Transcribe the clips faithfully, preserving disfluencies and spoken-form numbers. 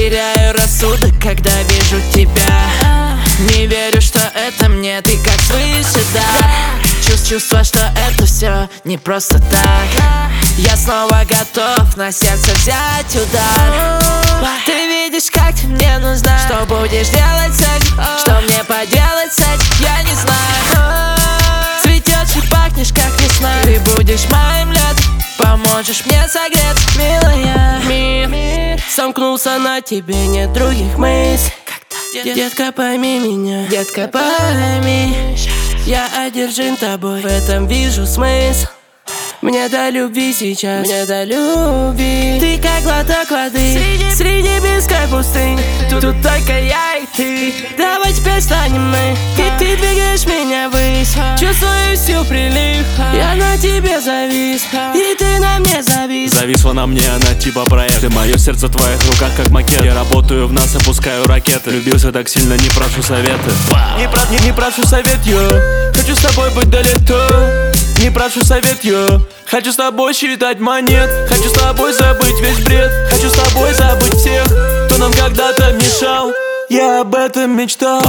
Теряю рассудок, когда вижу тебя. Не верю, что это мне, ты как свыше, да. Чувств, чувство, что это все не просто так. Я снова готов на сердце взять удар. Ты видишь, как ты мне нужна. Что будешь делать с этим? Что мне поделать с этим? Я не знаю. Цветешь и пахнешь, как весна. Ты будешь моим летом, поможешь мне согреться, милая. Мир сомкнулся на тебе, нет других мыслей. Детка, пойми меня, детка, пойми. Я одержим тобой, в этом вижу смысл. Мне до любви сейчас, мне до любви. Ты как глоток воды среди, среди небесной пустыни. Тут, тут только я и ты. Давай теперь станем мы. Ты, ты двигаешь меня ввысь. Чувствую всю прилив. Я на тебе завис, и ты на мне завис. Зависла на мне, она типа проект. Ты мое сердце в твоих руках, как макет. Я работаю в нас, опускаю ракеты. Любился так сильно, не прошу советы. Не, про, не, не прошу совет, йо. Хочу с тобой быть далеко. Не прошу совет, йо. Хочу с тобой считать монет. Хочу с тобой забыть весь бред. Хочу с тобой забыть всех, кто нам когда-то мешал. Я об этом мечтал.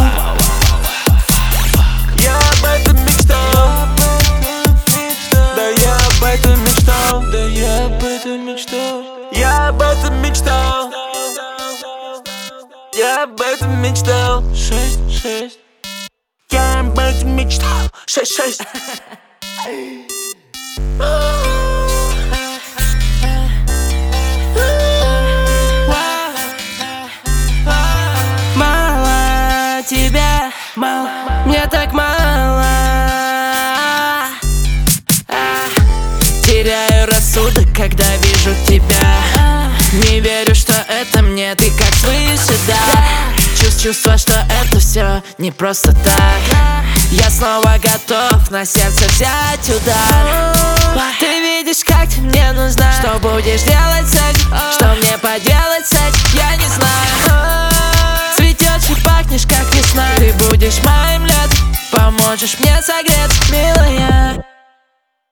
Я об этом мечтал. Да я об этом мечтал. Да я об этом мечтал. Я об этом мечтал. Я об этом мечтал. Шесть, шесть. Я об этом мечтал. Шесть, шесть. Мало тебя, мало, мне так мало. Теряю рассудок, когда вижу тебя. Не верю, что это мне, ты как свыше, да. Чувств, чувство, что это все не просто так. Я снова готов на сердце взять удар. Ты видишь, как ты мне нужна. Что будешь делать с этим? Что мне поделать с этим? Я не знаю. Цветешь и пахнешь, как весна. Ты будешь моим летом, поможешь мне согреться.